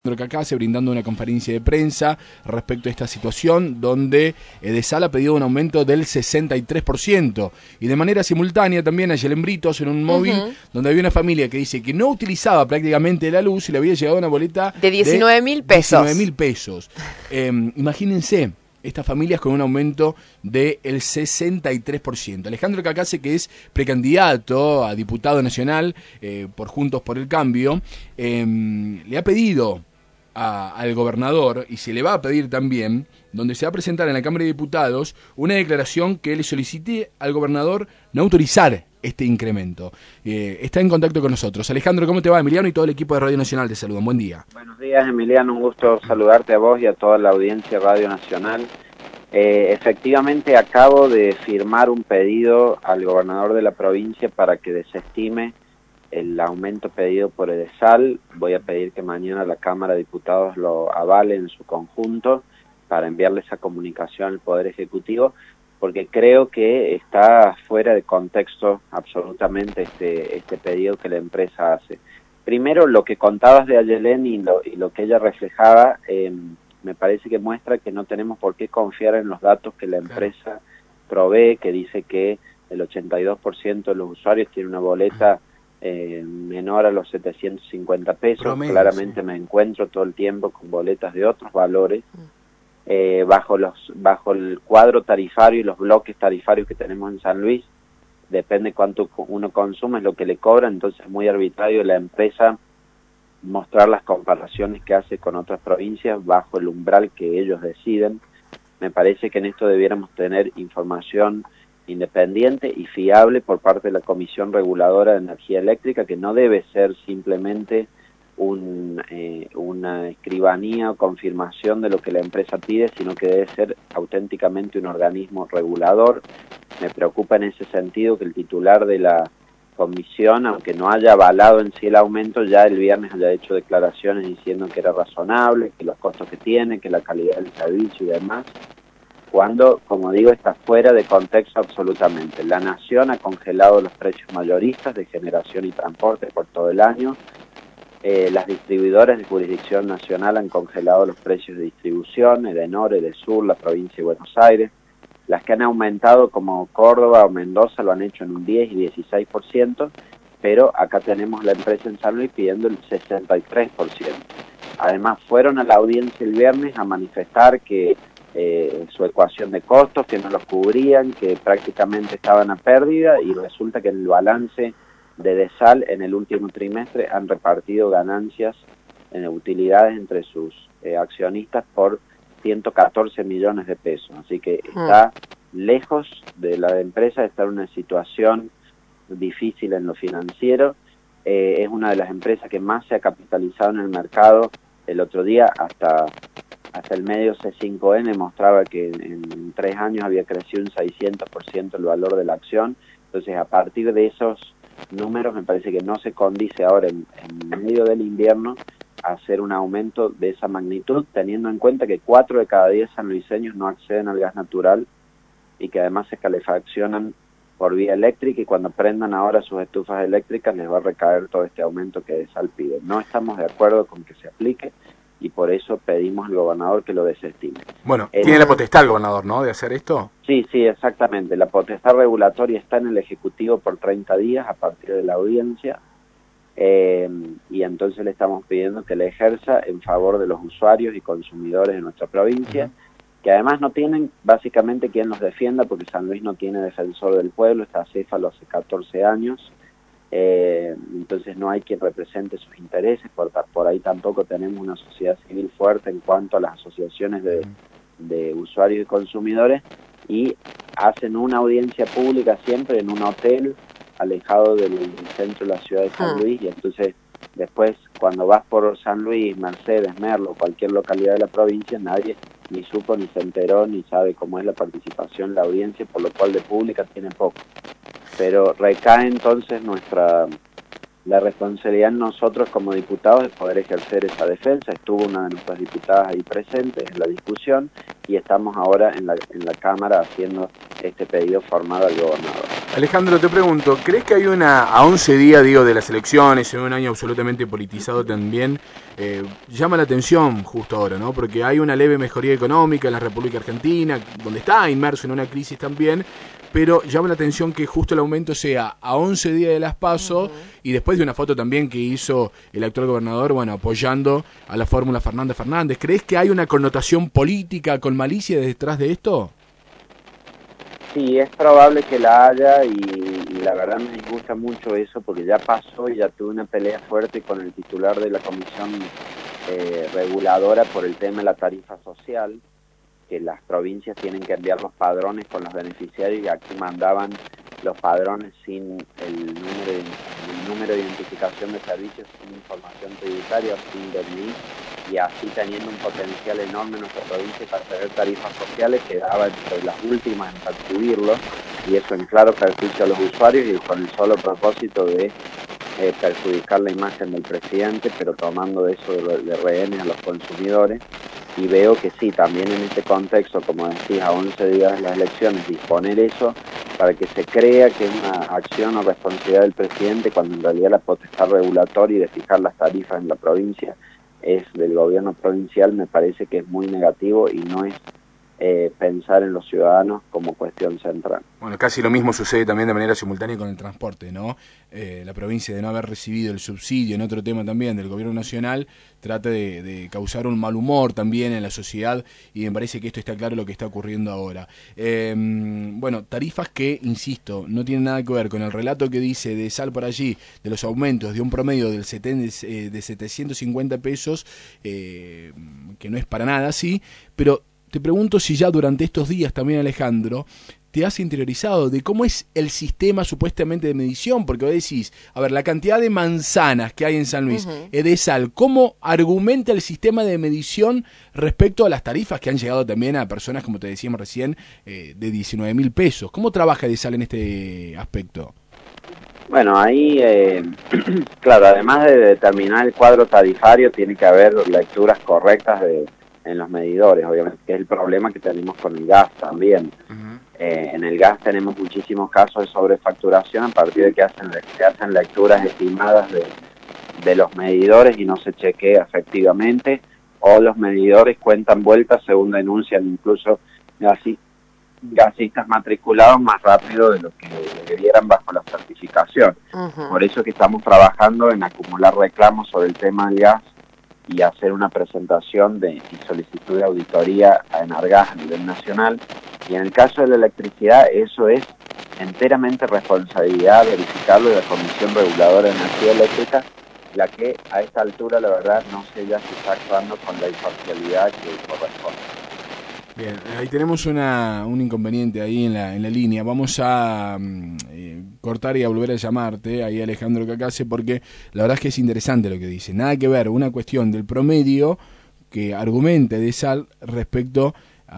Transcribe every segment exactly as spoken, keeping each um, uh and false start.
Cacase brindando una conferencia de prensa respecto a esta situación donde Edesal ha pedido un aumento del sesenta y tres por ciento y de manera simultánea también allí en Britos en un móvil uh-huh. donde había una familia que dice que no utilizaba prácticamente la luz y le había llegado una boleta de diecinueve mil pesos. diecinueve mil pesos. Eh, imagínense estas familias con un aumento del sesenta y tres por ciento. Alejandro Cacase, que es precandidato a diputado nacional eh, por Juntos por el Cambio, eh, le ha pedido A, al gobernador, y se le va a pedir también, donde se va a presentar en la Cámara de Diputados una declaración que le solicite al gobernador no autorizar este incremento. Eh, está en contacto con nosotros. Alejandro, ¿cómo te va? Emiliano y todo el equipo de Radio Nacional te saludan. Buen día. Buenos días, Emiliano. Un gusto saludarte a vos y a toda la audiencia de Radio Nacional. Eh, efectivamente, acabo de firmar un pedido al gobernador de la provincia para que desestime el aumento pedido por Edesal. Voy a pedir que mañana la Cámara de Diputados lo avale en su conjunto para enviarle esa comunicación al Poder Ejecutivo, porque creo que está fuera de contexto absolutamente este, este pedido que la empresa hace. Primero, lo que contabas de Ayelén y lo, y lo que ella reflejaba, eh, me parece que muestra que no tenemos por qué confiar en los datos que la empresa provee, que dice que el ochenta y dos por ciento de los usuarios tiene una boleta Eh, menor a los setecientos cincuenta pesos. Promedio, claramente sí. Me encuentro todo el tiempo con boletas de otros valores eh, bajo los bajo el cuadro tarifario y los bloques tarifarios que tenemos en San Luis. Depende cuánto uno consume, es lo que le cobra. Entonces es muy arbitrario la empresa mostrar las comparaciones que hace con otras provincias bajo el umbral que ellos deciden. Me parece que en esto debiéramos tener información independiente y fiable por parte de la Comisión Reguladora de Energía Eléctrica, que no debe ser simplemente un, eh, una escribanía o confirmación de lo que la empresa pide, sino que debe ser auténticamente un organismo regulador. Me preocupa en ese sentido que el titular de la comisión, aunque no haya avalado en sí el aumento, ya el viernes haya hecho declaraciones diciendo que era razonable, que los costos que tiene, que la calidad del servicio y demás, cuando, como digo, está fuera de contexto absolutamente. La Nación ha congelado los precios mayoristas de generación y transporte por todo el año. Eh, las distribuidoras de jurisdicción nacional han congelado los precios de distribución, Edenor, Edesur, la provincia de Buenos Aires. Las que han aumentado, como Córdoba o Mendoza, lo han hecho en un diez y dieciséis por ciento, pero acá tenemos la empresa en San Luis pidiendo el sesenta y tres por ciento. Además, fueron a la audiencia el viernes a manifestar que Eh, su ecuación de costos, que no los cubrían, que prácticamente estaban a pérdida, y resulta que en el balance de Edesal en el último trimestre han repartido ganancias en utilidades entre sus eh, accionistas por ciento catorce millones de pesos, así que está lejos de la empresa de estar en una situación difícil en lo financiero. Eh, es una de las empresas que más se ha capitalizado en el mercado. El otro día hasta Hasta el medio C cinco N mostraba que en, en tres años había crecido un seiscientos por ciento el valor de la acción. Entonces, a partir de esos números, me parece que no se condice ahora en, en medio del invierno hacer un aumento de esa magnitud, teniendo en cuenta que cuatro de cada diez sanluiseños no acceden al gas natural y que además se calefaccionan por vía eléctrica, y cuando prendan ahora sus estufas eléctricas les va a recaer todo este aumento que Edesal pide. No estamos de acuerdo con que se aplique, y por eso pedimos al gobernador que lo desestime. Bueno, el, tiene la potestad el gobernador, ¿no?, de hacer esto. Sí, sí, exactamente. La potestad regulatoria está en el Ejecutivo por treinta días a partir de la audiencia, eh, y entonces le estamos pidiendo que la ejerza en favor de los usuarios y consumidores de nuestra provincia, uh-huh. que además no tienen básicamente quien los defienda, porque San Luis no tiene defensor del pueblo, está acéfalo hace catorce años, Eh, entonces no hay quien represente sus intereses, por, por ahí tampoco tenemos una sociedad civil fuerte en cuanto a las asociaciones de, de usuarios y consumidores, y hacen una audiencia pública siempre en un hotel alejado del, del centro de la ciudad de San Luis, y entonces después cuando vas por San Luis, Mercedes, Merlo, cualquier localidad de la provincia, nadie ni supo, ni se enteró, ni sabe cómo es la participación en la audiencia, por lo cual de pública tiene poco. Pero recae entonces nuestra la responsabilidad en nosotros como diputados de poder ejercer esa defensa. Estuvo una de nuestras diputadas ahí presente en la discusión, y estamos ahora en la, en la Cámara haciendo este pedido formal al gobernador. Alejandro, te pregunto, ¿crees que hay una, a once días, digo, de las elecciones, en un año absolutamente politizado también, eh, llama la atención justo ahora, ¿no? Porque hay una leve mejoría económica en la República Argentina, donde está inmerso en una crisis también, pero llama la atención que justo el aumento sea a once días de las PASO, uh-huh. y después de una foto también que hizo el actual gobernador, bueno, apoyando a la fórmula Fernández Fernández. ¿Crees que hay una connotación política con malicia detrás de esto? Sí, es probable que la haya y, y la verdad me disgusta mucho eso porque ya pasó y ya tuve una pelea fuerte con el titular de la comisión eh, reguladora por el tema de la tarifa social, que las provincias tienen que enviar los padrones con los beneficiarios y aquí mandaban los padrones sin el número de, el número de identificación de servicios, sin información tributaria, sin D N I, y así teniendo un potencial enorme en nuestra provincia para tener tarifas sociales, quedaba entre las últimas en percibirlo, y eso en claro perjuicio a los usuarios y con el solo propósito de eh, perjudicar la imagen del presidente, pero tomando de eso de, de rehenes a los consumidores. Y veo que sí, también en este contexto, como decía, a once días de las elecciones, disponer eso para que se crea que es una acción o responsabilidad del presidente, cuando en realidad la potestad regulatoria y de fijar las tarifas en la provincia es del gobierno provincial, me parece que es muy negativo y no es eh, pensar en los ciudadanos como cuestión central. Bueno, casi lo mismo sucede también de manera simultánea con el transporte, ¿no? Eh, la provincia, de no haber recibido el subsidio, en otro tema también del gobierno nacional, trata de, de causar un mal humor también en la sociedad, y me parece que esto está claro lo que está ocurriendo ahora. Eh, bueno, tarifas que, insisto, no tienen nada que ver con el relato que dice de Sal por allí, de los aumentos de un promedio del seten, de setecientos cincuenta pesos, eh, que no es para nada así, pero te pregunto si ya durante estos días también, Alejandro, te has interiorizado de cómo es el sistema supuestamente de medición, porque vos decís, a ver, la cantidad de manzanas que hay en San Luis, uh-huh. Edesal, ¿cómo argumenta el sistema de medición respecto a las tarifas que han llegado también a personas, como te decíamos recién, eh, de diecinueve mil pesos? ¿Cómo trabaja Edesal en este aspecto? Bueno, ahí, eh, claro, además de determinar el cuadro tarifario, tiene que haber lecturas correctas de en los medidores, obviamente, que es el problema que tenemos con el gas también. Uh-huh. Eh, en el gas tenemos muchísimos casos de sobrefacturación a partir de que hacen, se hacen lecturas estimadas de, de los medidores y no se chequea efectivamente, o los medidores cuentan vueltas según denuncian incluso gasi, gasistas matriculados más rápido de lo que debieran bajo la certificación. Uh-huh. Por eso que estamos trabajando en acumular reclamos sobre el tema del gas y hacer una presentación de y solicitud de auditoría a Enargas a nivel nacional. Y en el caso de la electricidad, eso es enteramente responsabilidad de verificarlo de la Comisión Reguladora de Energía Eléctrica, la que a esta altura, la verdad, no sé ya si está actuando con la imparcialidad que corresponde. Bien, ahí tenemos una, un inconveniente ahí en la, en la línea. Vamos a eh, cortar y a volver a llamarte, ahí Alejandro Cacase, porque la verdad es que es interesante lo que dice. Nada que ver, una cuestión del promedio que argumenta Edesal respecto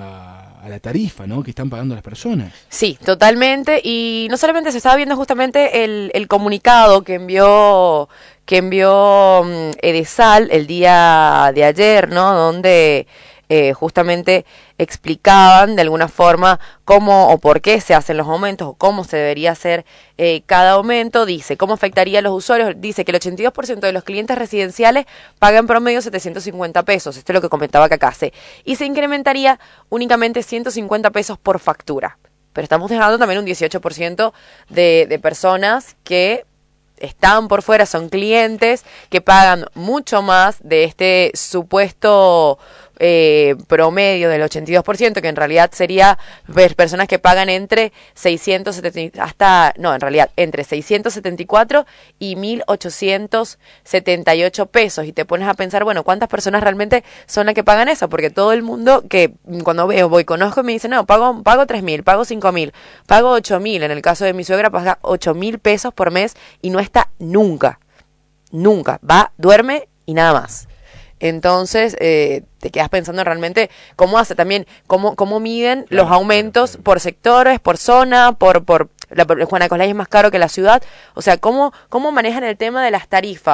a, a la tarifa, ¿no?, que están pagando las personas. Sí, totalmente, y no solamente se estaba viendo justamente el, el comunicado que envió que envió um, Edesal el día de ayer, ¿no?, donde Eh, justamente explicaban de alguna forma cómo o por qué se hacen los aumentos o cómo se debería hacer eh, cada aumento. Dice cómo afectaría a los usuarios. Dice que el ochenta y dos por ciento de los clientes residenciales pagan en promedio setecientos cincuenta pesos, esto es lo que comentaba Cacase, y se incrementaría únicamente ciento cincuenta pesos por factura. Pero estamos dejando también un dieciocho por ciento de, de personas que están por fuera, son clientes que pagan mucho más de este supuesto eh, promedio del ochenta y dos por ciento, que en realidad sería personas que pagan entre seiscientos setenta hasta, no, en realidad entre seiscientos setenta y cuatro y mil ochocientos setenta y ocho pesos, y te pones a pensar, bueno, ¿cuántas personas realmente son las que pagan eso? Porque todo el mundo que cuando veo, voy, conozco y me dice, no, pago, pago tres mil, pago cinco mil, pago ocho mil, en el caso de mi suegra paga ocho mil pesos por mes y no está nunca, nunca, va, duerme y nada más. Entonces, eh, te quedas pensando realmente cómo hace también, cómo, cómo miden claro, los aumentos claro, claro. por sectores, por zona, por, por, la, Juan Acoslay es más caro que la ciudad. O sea, cómo, cómo manejan el tema de las tarifas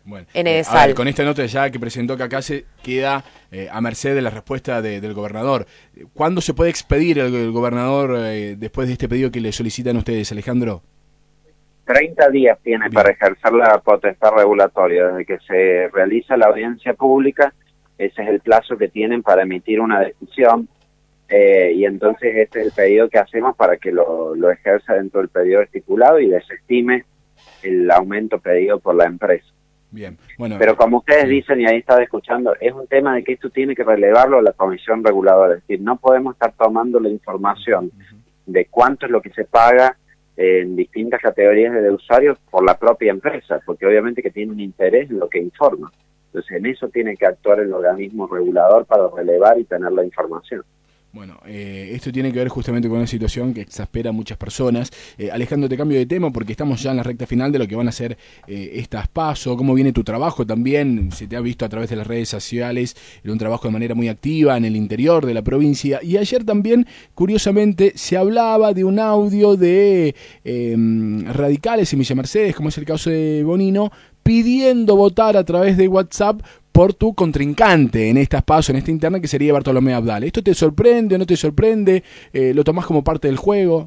Bueno, en eh, Edesal. a ver, con esta nota ya que presentó Kaká se queda eh, a merced de la respuesta de, del gobernador. ¿Cuándo se puede expedir el, el gobernador eh, después de este pedido que le solicitan ustedes, Alejandro? treinta días tiene Bien. para ejercer la potestad regulatoria. Desde que se realiza la audiencia pública, ese es el plazo que tienen para emitir una decisión. Eh, y entonces este es el pedido que hacemos para que lo, lo ejerza dentro del periodo estipulado y desestime el aumento pedido por la empresa. Bien, bueno. Pero como ustedes sí. dicen, y ahí estaba escuchando, es un tema de que esto tiene que relevarlo a la comisión reguladora. Es decir, no podemos estar tomando la información de cuánto es lo que se paga en distintas categorías de usuarios por la propia empresa, porque obviamente que tiene un interés en lo que informa. Entonces en eso tiene que actuar el organismo regulador para relevar y tener la información. Bueno, eh, esto tiene que ver justamente con una situación que exaspera a muchas personas. Eh, Alejandro, te cambio de tema porque estamos ya en la recta final de lo que van a ser eh, estas PASO. ¿Cómo viene tu trabajo también? Se te ha visto a través de las redes sociales, en un trabajo de manera muy activa en el interior de la provincia. Y ayer también, curiosamente, se hablaba de un audio de eh, radicales en Villa Mercedes, como es el caso de Bonino, pidiendo votar a través de WhatsApp por tu contrincante en estas PASO, en esta interna, que sería Bartolomé Abdal. ¿Esto te sorprende o no te sorprende? Eh, ¿Lo tomás como parte del juego?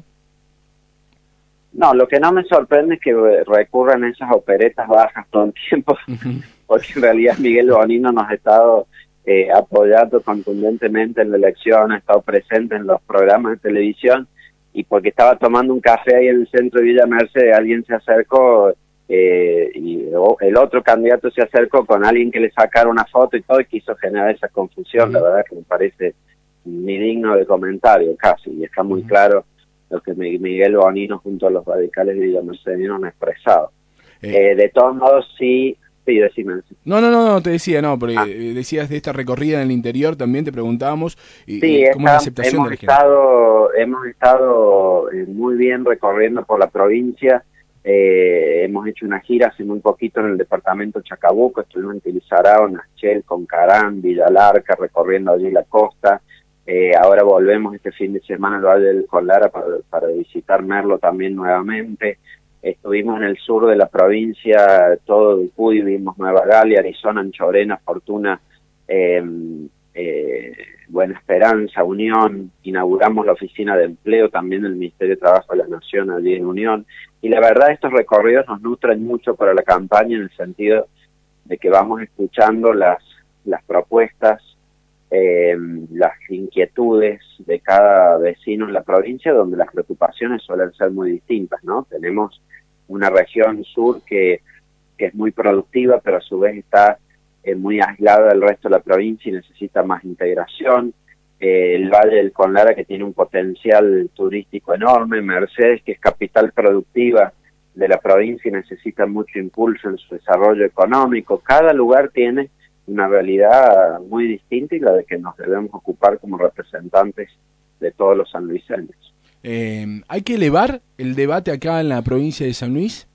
No, lo que no me sorprende es que recurran a esas operetas bajas todo el tiempo, uh-huh. porque en realidad Miguel Bonino nos ha estado eh, apoyando contundentemente en la elección, ha estado presente en los programas de televisión, y porque estaba tomando un café ahí en el centro de Villa Mercedes, alguien se acercó... Eh, y el otro candidato se acercó con alguien que le sacara una foto y todo y quiso generar esa confusión. Uh-huh. La verdad que me parece ni digno de comentario casi, y está muy uh-huh. claro lo que Miguel Bonino junto a los radicales de Villa Mercedes han expresado. Eh. Eh, de todos modos sí, sí, decime. No, no, no, no, te decía, no, porque ah. decías de esta recorrida en el interior, también te preguntábamos y, sí, y cómo esta, es la aceptación hemos de la gente. Estado, hemos estado muy bien recorriendo por la provincia. Eh, hemos hecho una gira hace muy poquito en el departamento Chacabuco, estuvimos en Tilizarao, Nachel, Concarán, Villa Larca, recorriendo allí la costa. Eh, ahora volvemos este fin de semana al Valle del Colara para, para visitar Merlo también nuevamente. Estuvimos en el sur de la provincia, todo Dupuy, vimos Nueva Galia, Arizona, Anchorena, Fortuna, eh, eh, Buena Esperanza, Unión. Inauguramos la oficina de empleo también del Ministerio de Trabajo de la Nación allí en Unión. Y la verdad estos recorridos nos nutren mucho para la campaña en el sentido de que vamos escuchando las, las propuestas, eh, las inquietudes de cada vecino en la provincia, donde las preocupaciones suelen ser muy distintas, ¿no? Tenemos una región sur que, que es muy productiva, pero a su vez está eh, muy aislada del resto de la provincia y necesita más integración. Eh, el Valle del Conlara, que tiene un potencial turístico enorme, Mercedes, que es capital productiva de la provincia y necesita mucho impulso en su desarrollo económico. Cada lugar tiene una realidad muy distinta y la de que nos debemos ocupar como representantes de todos los sanluiseños. Eh, ¿Hay que elevar el debate acá en la provincia de San Luis?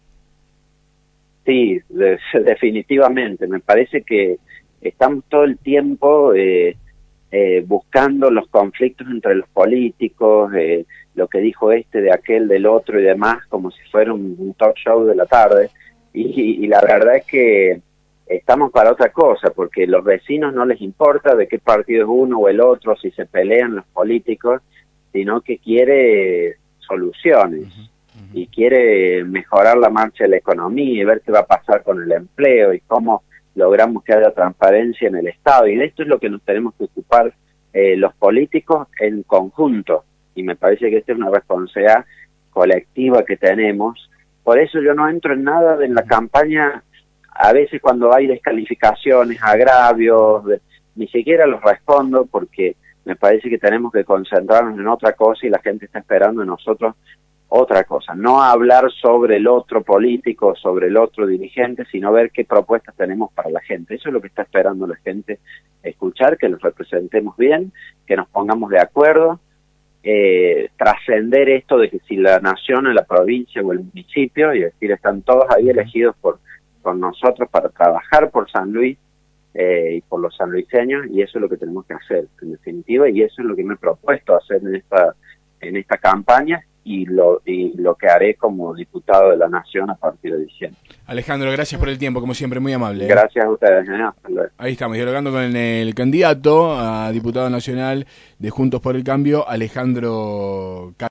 Sí, de, definitivamente. Me parece que estamos todo el tiempo... Eh, Eh, buscando los conflictos entre los políticos, eh, lo que dijo este de aquel, del otro y demás, como si fuera un, un talk show de la tarde, y, y, y la verdad es que estamos para otra cosa, porque los vecinos no les importa de qué partido es uno o el otro, si se pelean los políticos, sino que quiere soluciones, uh-huh, uh-huh. y quiere mejorar la marcha de la economía y ver qué va a pasar con el empleo y cómo logramos que haya transparencia en el Estado, y de esto es lo que nos tenemos que ocupar eh, los políticos en conjunto, y me parece que esta es una responsabilidad colectiva que tenemos. Por eso yo no entro en nada de en la campaña, a veces cuando hay descalificaciones, agravios, ni siquiera los respondo, porque me parece que tenemos que concentrarnos en otra cosa y la gente está esperando de nosotros otra cosa, no hablar sobre el otro político, sobre el otro dirigente, sino ver qué propuestas tenemos para la gente. Eso es lo que está esperando la gente, escuchar, que los representemos bien, que nos pongamos de acuerdo, eh, trascender esto de que si la nación, la provincia o el municipio, y decir, están todos ahí elegidos por, por nosotros para trabajar por San Luis eh, y por los sanluiseños, y eso es lo que tenemos que hacer, en definitiva, y eso es lo que me he propuesto hacer en esta, en esta campaña, y lo, y lo que haré como diputado de la Nación a partir de diciembre. Alejandro, gracias por el tiempo, como siempre, muy amable. ¿eh? Gracias a ustedes. ¿eh? Hasta luego. Ahí estamos, dialogando con el candidato a diputado nacional de Juntos por el Cambio, Alejandro